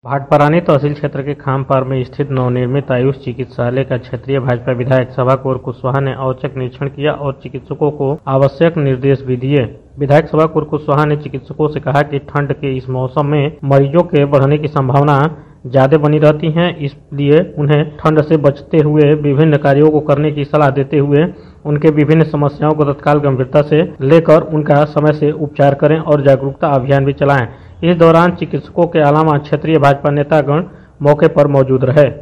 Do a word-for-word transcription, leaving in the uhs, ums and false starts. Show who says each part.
Speaker 1: भाटपरानी तहसील क्षेत्र के खामपार में स्थित नवनिर्मित आयुष चिकित्सालय का क्षेत्रीय भाजपा विधायक सभा कौर कुशवाहा ने औचक निरीक्षण किया और चिकित्सकों को आवश्यक निर्देश भी दिए। विधायक सभा कौर कुशवाहा ने चिकित्सकों से कहा कि ठंड के इस मौसम में मरीजों के बढ़ने की संभावना ज्यादा बनी रहती है, इसलिए उन्हें ठंड से बचते हुए विभिन्न कार्यों को करने की सलाह देते हुए उनके विभिन्न समस्याओं को तत्काल गंभीरता से लेकर उनका समय से उपचार करें और जागरूकता अभियान भी चलाएं। इस दौरान चिकित्सकों के अलावा क्षेत्रीय भाजपा नेतागण मौके पर मौजूद रहे।